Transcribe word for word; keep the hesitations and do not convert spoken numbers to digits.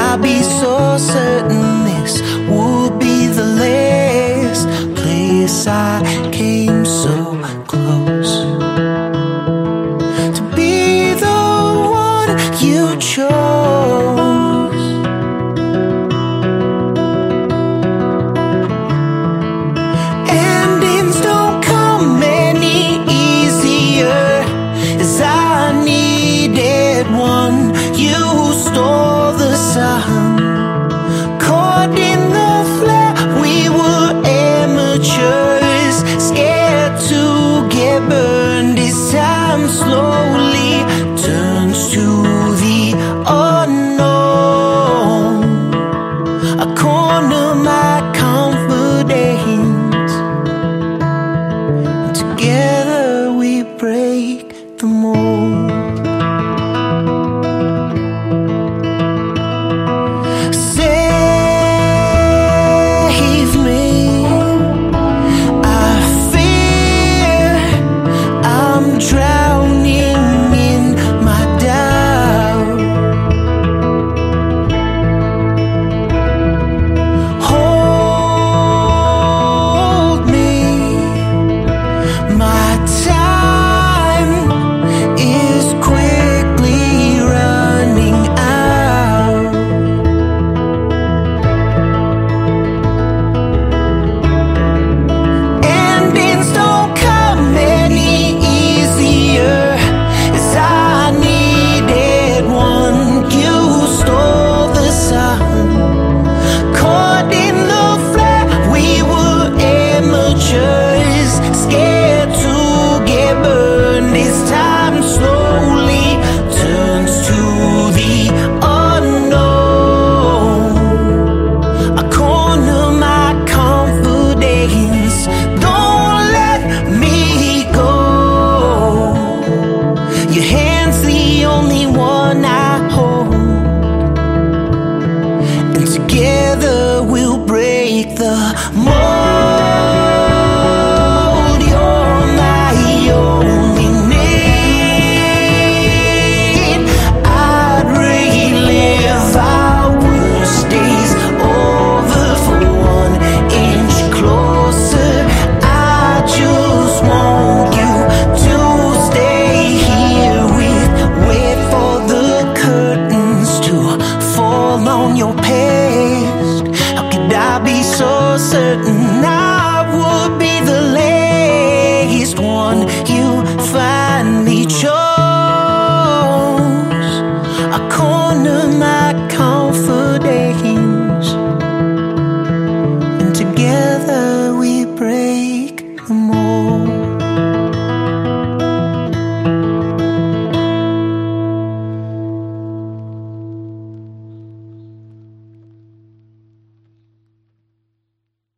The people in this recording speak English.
I be so certain this would be the last place I came so close to be the one you chose. Endings don't come any easier, as I needed one. You stole the sun, caught in the flare. We were amateurs, scared to get burned. As time slowly turns to the unknown, I corner my confidence, and together we break the mold. Together we'll break the mold. You're my only need. I'd relive our worst days over for one inch closer. I just want you to stay here with, wait for the curtains to fall on your past. How could I be so certain I